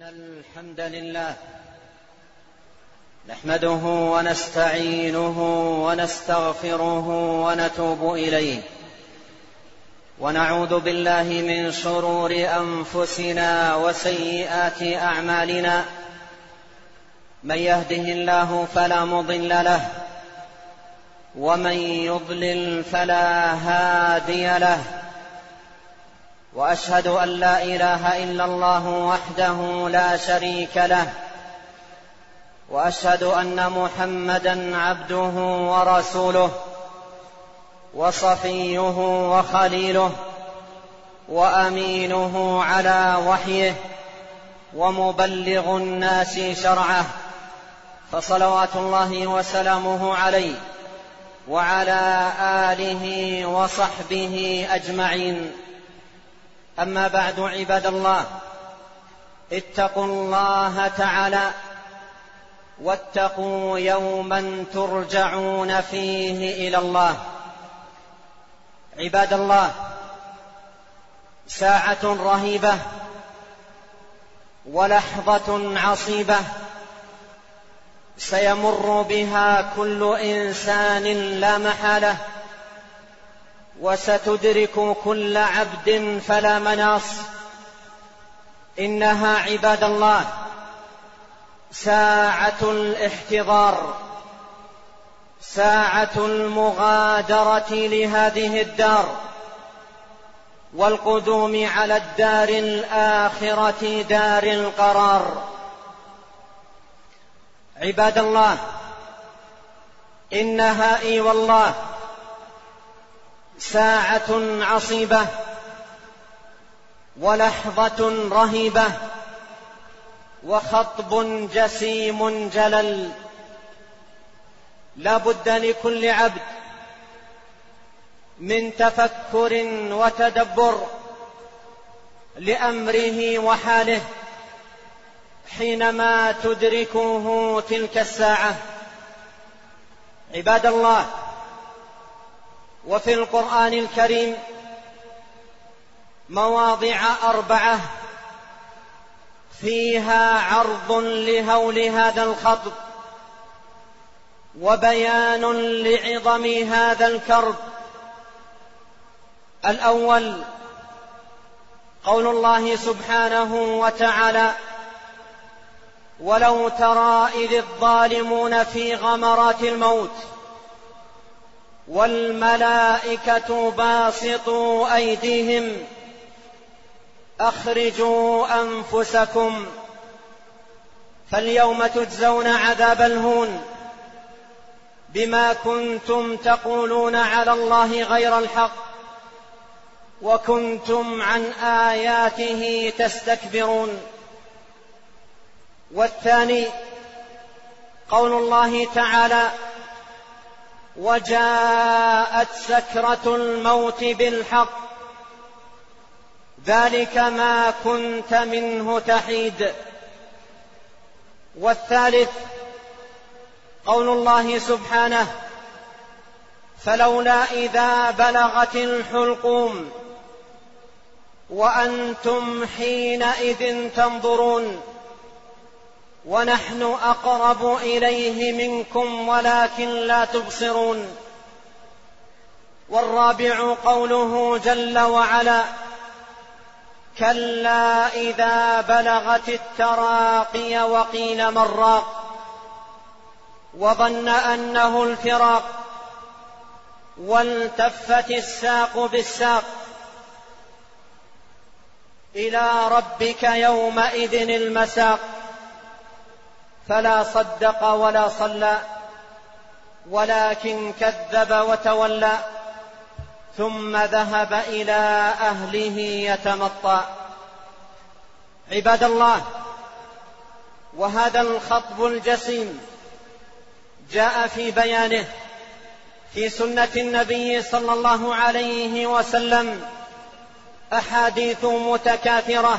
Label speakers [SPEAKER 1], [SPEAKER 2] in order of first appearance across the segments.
[SPEAKER 1] الحمد لله نحمده ونستعينه ونستغفره ونتوب إليه ونعوذ بالله من شرور أنفسنا وسيئات أعمالنا. من يهده الله فلا مضل له ومن يضلل فلا هادي له، وأشهد أن لا إله إلا الله وحده لا شريك له، وأشهد أن محمدًا عبده ورسوله وصفيه وخليله وأمينه على وحيه ومبلغ الناس شرعه، فصلوات الله وسلامه عليه وعلى آله وصحبه أجمعين. أما بعد، عباد الله، اتقوا الله تعالى واتقوا يوما ترجعون فيه إلى الله. عباد الله، ساعة رهيبة ولحظة عصيبة سيمر بها كل إنسان لا محالة، وستدرك كل عبد فلا مناص. إنها عباد الله ساعة الاحتضار، ساعة المغادرة لهذه الدار والقدوم على الدار الآخرة دار القرار. عباد الله، إنها إي والله ساعة عصيبة ولحظة رهيبة وخطب جسيم جلل. لا بد لكل عبد من تفكر وتدبر لأمره وحاله حينما تدركه تلك الساعة. عباد الله، وفي القرآن الكريم مواضع 4 فيها عرض لهول هذا الخطب وبيان لعظم هذا الكرب. الأول قول الله سبحانه وتعالى: ولو ترى إذ الظالمون في غمرات الموت والملائكة باسطوا أيديهم أخرجوا أنفسكم فاليوم تجزون عذاب الهون بما كنتم تقولون على الله غير الحق وكنتم عن آياته تستكبرون. والثاني قول الله تعالى: وجاءت سكرة الموت بالحق ذلك ما كنت منه تحيد. والثالث قول الله سبحانه: فلولا إذا بلغت الحلقوم وأنتم حينئذ تنظرون ونحن أقرب إليه منكم ولكن لا تبصرون. والرابع قوله جل وعلا: كلا إذا بلغت التراقي وقيل من راق وظن أنه الفراق والتفت الساق بالساق إلى ربك يومئذ المساق. فلا صدق ولا صلى ولكن كذب وتولى ثم ذهب إلى أهله يتمطى. عباد الله، وهذا الخطب الجسيم جاء في بيانه في سنة النبي صلى الله عليه وسلم أحاديث متكاثرة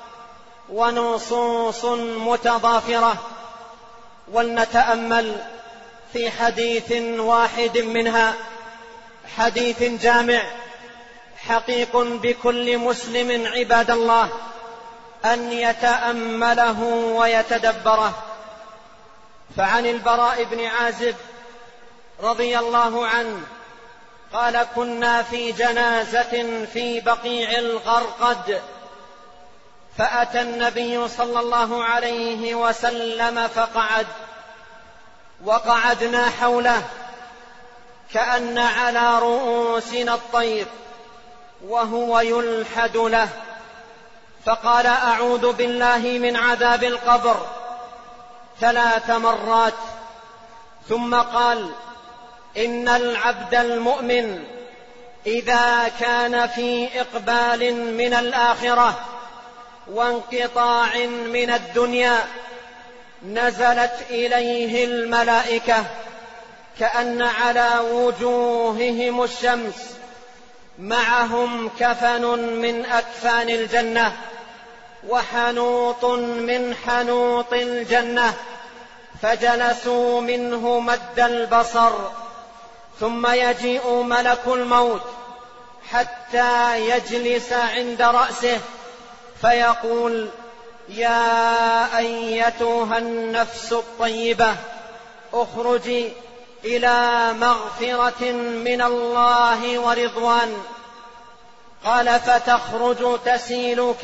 [SPEAKER 1] ونصوص متضافرة، ولنتأمل في حديث واحد منها، حديث جامع حقيق بكل مسلم عباد الله أن يتأمله ويتدبره. فعن البراء بن عازب رضي الله عنه قال: كنا في جنازة في بقيع الغرقد، فأتى النبي صلى الله عليه وسلم فقعد، وقعدنا حوله كأن على رؤوسنا الطير وهو يلحد له، فقال: أعوذ بالله من عذاب القبر 3 مرات، ثم قال: إن العبد المؤمن إذا كان في إقبال من الآخرة وانقطاع من الدنيا نزلت إليه الملائكة كأن على وجوههم الشمس، معهم كفن من أكفان الجنة وحنوط من حنوط الجنة، فجلسوا منه مد البصر، ثم يجيء ملك الموت حتى يجلس عند رأسه فيقول: يا أيتها النفس الطيبة اخرجي إلى مغفرة من الله ورضوان. قال: فتخرج تسيل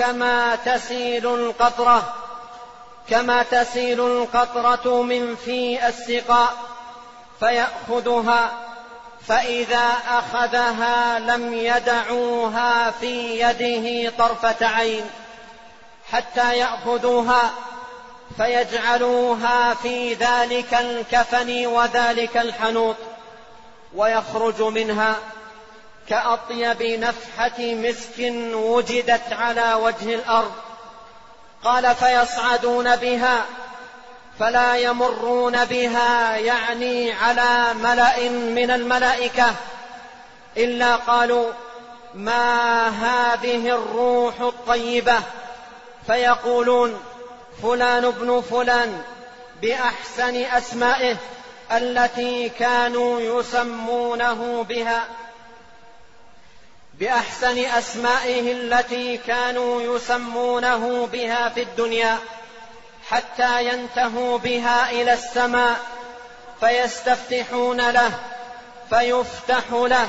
[SPEAKER 1] كما تسيل القطرة من في السقاء، فيأخذها، فإذا أخذها لم يدعوها في يده طرفة عين حتى يأخذوها فيجعلوها في ذلك الكفن وذلك الحنوط، ويخرج منها كأطيب نفحة مسك وجدت على وجه الأرض. قال: فيصعدون بها فلا يمرون بها، يعني على ملأ من الملائكة، إلا قالوا: ما هذه الروح الطيبة؟ فيقولون: فلان ابن فلان، بأحسن أسمائه التي كانوا يسمونه بها في الدنيا، حتى ينتهوا بها إلى السماء فيستفتحون له فيفتح له،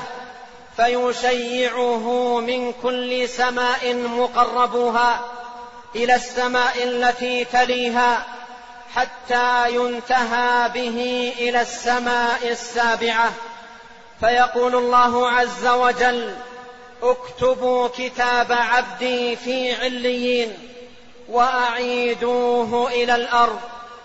[SPEAKER 1] فيشيعه من كل سماء مقربوها إلى السماء التي تليها، حتى ينتهى به إلى السماء السابعة، فيقول الله عز وجل: اكتبوا كتاب عبدي في عليين وأعيدوه إلى الأرض،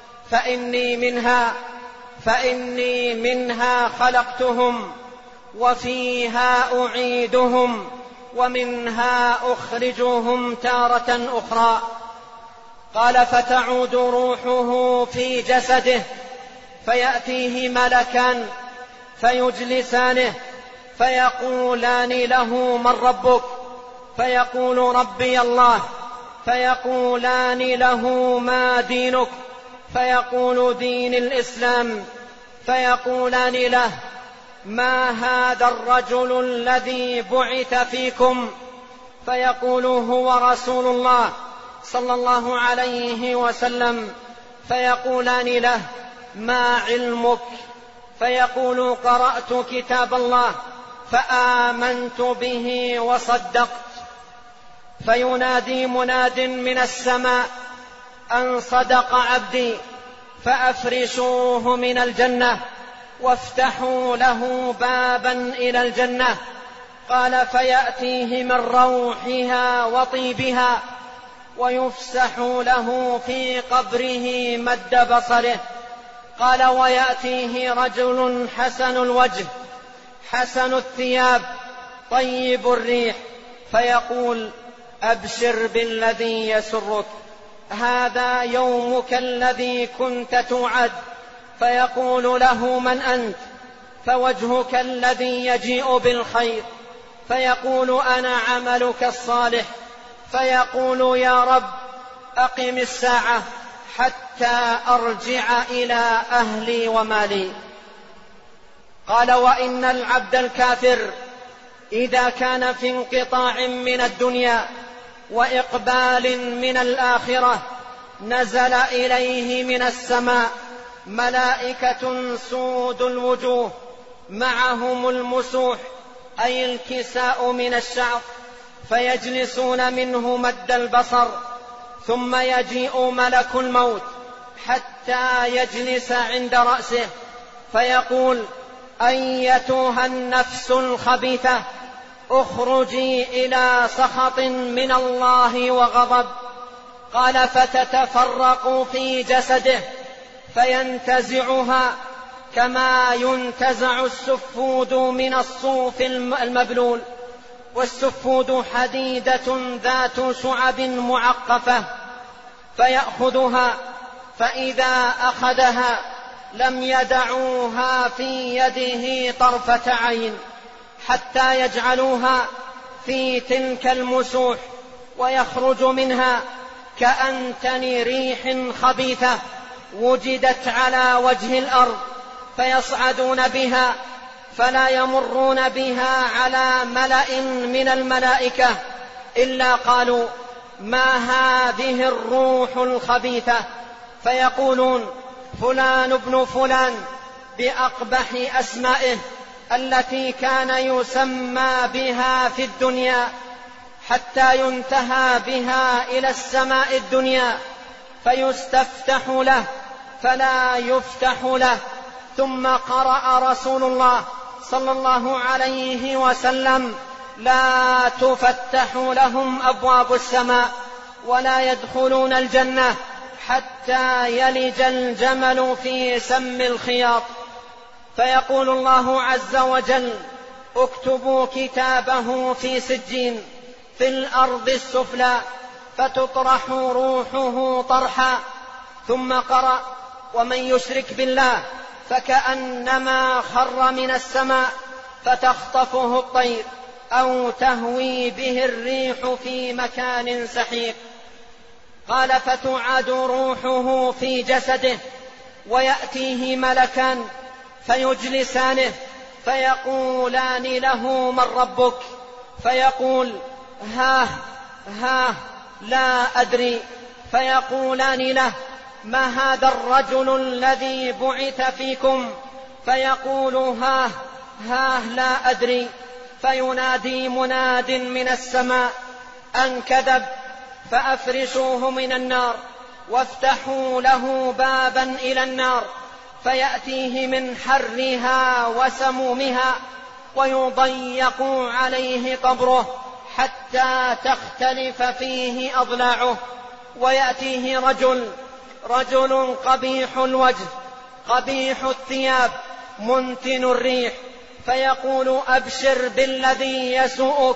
[SPEAKER 1] فإني منها خلقتهم وفيها أعيدهم ومنها أخرجهم تارة أخرى. قال: فتعود روحه في جسده، فيأتيه ملكان فيجلسانه فيقولان له: من ربك؟ فيقول: ربي الله. فيقولان له: ما دينك؟ فيقول: دين الإسلام. فيقولان له: ما هذا الرجل الذي بعث فيكم؟ فيقول: هو رسول الله صلى الله عليه وسلم. فيقولان له: ما علمك؟ فيقول: قرأت كتاب الله فآمنت به وصدقت. فينادي مناد من السماء: أن صدق عبدي، فأفرشوه من الجنة وافتحوا له بابا إلى الجنة. قال: فيأتيه من روحها وطيبها، ويفسح له في قبره مد بصره. قال: ويأتيه رجل حسن الوجه حسن الثياب طيب الريح، فيقول: أبشر بالذي يسرك، هذا يومك الذي كنت توعد. فيقول له: من أنت؟ فوجهك الذي يجيء بالخير. فيقول: أنا عملك الصالح. فيقول: يا رب أقم الساعة حتى أرجع إلى أهلي ومالي. قال: وإن العبد الكافر إذا كان في انقطاع من الدنيا وإقبال من الآخرة نزل إليه من السماء ملائكة سود الوجوه معهم المسوح أي الكساء من الشعر، فيجلسون منه مد البصر، ثم يجيء ملك الموت حتى يجلس عند رأسه فيقول: أيتها النفس الخبيثة اخرجي إلى سخط من الله وغضب. قال: فتتفرق في جسده فينتزعها كما ينتزع السفود من الصوف المبلول، والسفود حديدة ذات شعب معقفة، فيأخذها، فإذا أخذها لم يدعوها في يده طرفة عين حتى يجعلوها في تلك المسوح، ويخرج منها كأنتن ريح خبيثة وجدت على وجه الأرض، فيصعدون بها فلا يمرون بها على ملأ من الملائكة إلا قالوا: ما هذه الروح الخبيثة؟ فيقولون: فلان ابن فلان بأقبح أسمائه التي كان يسمى بها في الدنيا، حتى ينتهى بها إلى السماء الدنيا فيستفتح له فلا يفتح له. ثم قرأ رسول الله صلى الله عليه وسلم: لا تفتح لهم أبواب السماء ولا يدخلون الجنة حتى يلج الجمل في سم الخياط. فيقول الله عز وجل: اكتبوا كتابه في سجين في الأرض السفلى، فتطرح روحه طرحا. ثم قرأ: ومن يشرك بالله فكأنما خر من السماء فتخطفه الطير أو تهوي به الريح في مكان سحيق. قال: فتعاد روحه في جسده ويأتيه ملكان فيجلسانه فيقولان له: من ربك؟ فيقول: ها لا أدري. فيقولان له: ما هذا الرجل الذي بعث فيكم؟ فيقول: ها لا أدري. فينادي مناد من السماء أن كذب، فأفرشوه من النار وافتحوا له بابا إلى النار، فيأتيه من حرها وسمومها، ويضيق عليه قبره حتى تختلف فيه أضلاعه. ويأتيه رجل قبيح الوجه قبيح الثياب منتن الريح، فيقول: أبشر بالذي يسوءك،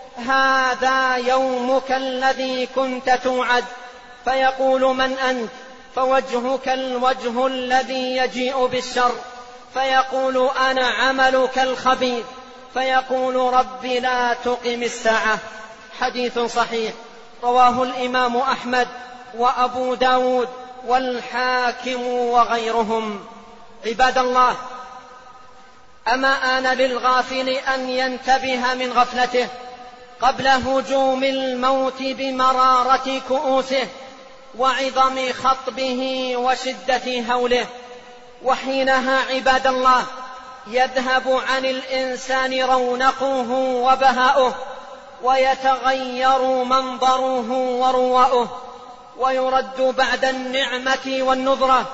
[SPEAKER 1] هذا يومك الذي كنت توعد. فيقول: من أنت؟ فوجهك الوجه الذي يجيء بالشر. فيقول: أنا عملك الخبيث. فيقول: رب لا تقم الساعة. حديث صحيح رواه الإمام أحمد وأبو داود والحاكم وغيرهم. عباد الله، أما آن للغافل أن ينتبه من غفلته قبل هجوم الموت بمرارة كؤوسه وعظم خطبه وشدة هوله. وحينها عباد الله يذهب عن الإنسان رونقه وبهاؤه، ويتغير منظره ورواؤه، ويرد بعد النعمة والنظرة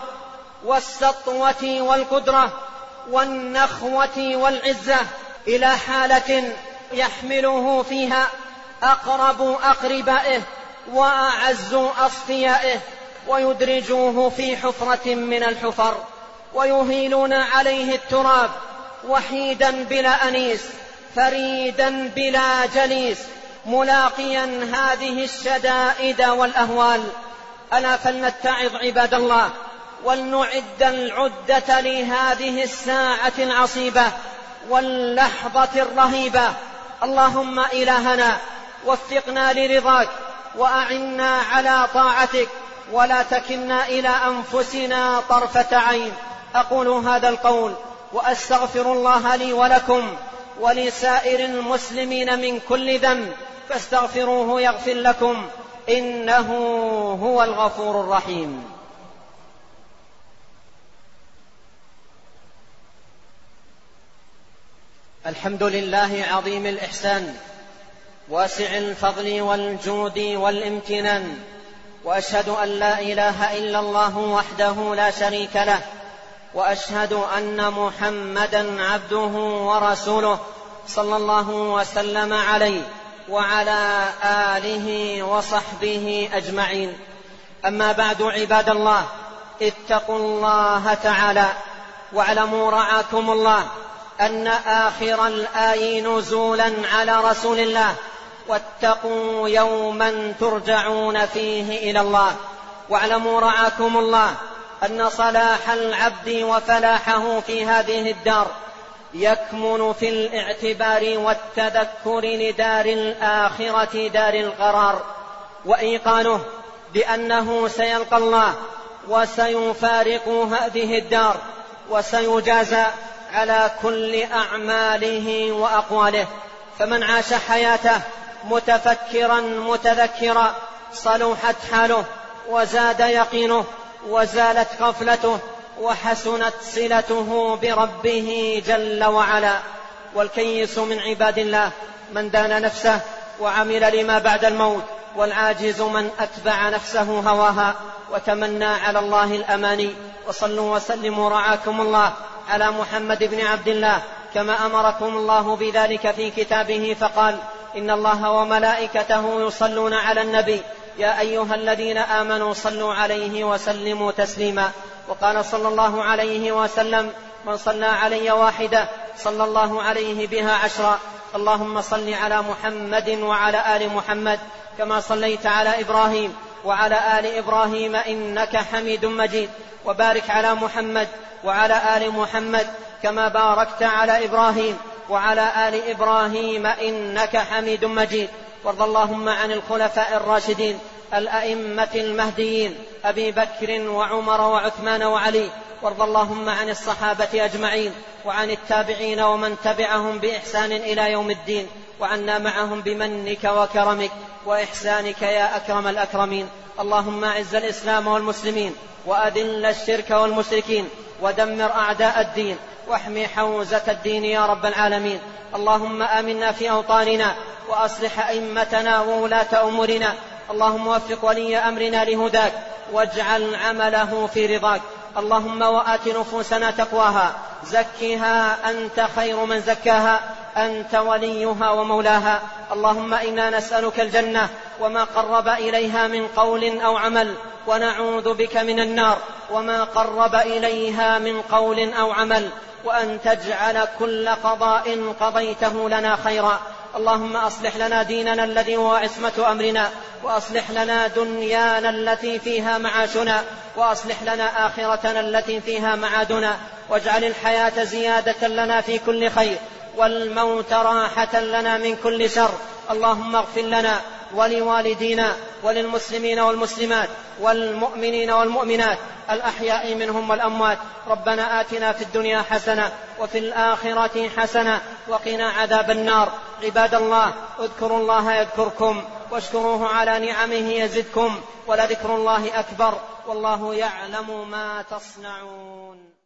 [SPEAKER 1] والسطوة والقدرة والنخوة والعزة إلى حالة يحمله فيها أقرب أقربائه وأعز أصفيائه، ويدرجوه في حفرة من الحفر، ويهيلون عليه التراب وحيدا بلا أنيس، فريدا بلا جليس، ملاقيا هذه الشدائد والأهوال. ألا فلنتعظ عباد الله، ولنعد العدة لهذه الساعة العصيبة واللحظة الرهيبة. اللهم إلهنا، وفقنا لرضاك، وأعنا على طاعتك، ولا تكلنا إلى أنفسنا طرفة عين. أقول هذا القول وأستغفر الله لي ولكم ولسائر المسلمين من كل ذنب، فاستغفروه يغفر لكم إنه هو الغفور الرحيم. الحمد لله عظيم الإحسان واسع الفضل والجود والامتنان، وأشهد أن لا إله إلا الله وحده لا شريك له، وأشهد أن محمدا عبده ورسوله صلى الله وسلم عليه وعلى آله وصحبه أجمعين. أما بعد، عباد الله، اتقوا الله تعالى واعلموا رعاكم الله أن آخر الآي نزولا على رسول الله: واتقوا يوما ترجعون فيه إلى الله. واعلموا رعاكم الله أن صلاح العبد وفلاحه في هذه الدار يكمن في الاعتبار والتذكر لدار الآخرة دار القرار، وإيقانه بأنه سيلقى الله وسيفارق هذه الدار وسيجازى على كل أعماله وأقواله. فمن عاش حياته متفكرا متذكرا صلحت حاله وزاد يقينه وزالت غفلته وحسنت صلته بربه جل وعلا. والكيس من عباد الله من دان نفسه وعمل لما بعد الموت، والعاجز من أتبع نفسه هواها وتمنى على الله الأماني. وصلوا وسلموا رعاكم الله على محمد بن عبد الله كما أمركم الله بذلك في كتابه، فقال: إن الله وملائكته يصلون على النبي يا أيها الذين آمنوا صلوا عليه وسلموا تسليما. وقال صلى الله عليه وسلم: من صلى علي واحدة صلى الله عليه بها 10. اللهم صل على محمد وعلى آل محمد كما صليت على إبراهيم وعلى آل إبراهيم إنك حميد مجيد، وبارك على محمد وعلى آل محمد كما باركت على إبراهيم وعلى آل إبراهيم إنك حميد مجيد. وارض اللهم عن الخلفاء الراشدين الأئمة المهديين أبي بكر وعمر وعثمان وعلي. وارض اللهم عن الصحابة أجمعين وعن التابعين ومن تبعهم بإحسان إلى يوم الدين، وعنا معهم بمنك وكرمك وإحسانك يا أكرم الأكرمين. اللهم أعز الإسلام والمسلمين وأذل الشرك والمشركين ودمر أعداء الدين واحمي حوزة الدين يا رب العالمين. اللهم آمنا في أوطاننا وأصلح أئمتنا وولاة أمورنا. اللهم وفق ولي أمرنا لهداك واجعل عمله في رضاك. اللهم وآت نفوسنا تقواها زكها أنت خير من زكاها أنت وليها ومولاها. اللهم إنا نسألك الجنة وما قرب إليها من قول أو عمل، ونعوذ بك من النار وما قرب إليها من قول أو عمل، وأن تجعل كل قضاء قضيته لنا خيرا. اللهم أصلح لنا ديننا الذي هو عصمة أمرنا، وأصلح لنا دنيانا التي فيها معاشنا، وأصلح لنا آخرتنا التي فيها معادنا، واجعل الحياة زيادة لنا في كل خير والموت راحة لنا من كل شر. اللهم اغفر لنا ولوالدينا وللمسلمين والمسلمات والمؤمنين والمؤمنات الأحياء منهم والأموات. ربنا آتنا في الدنيا حسنة وفي الآخرة حسنة وقنا عذاب النار. عباد الله، اذكروا الله يذكركم واشكروه على نعمه يزدكم، ولذكر الله أكبر والله يعلم ما تصنعون.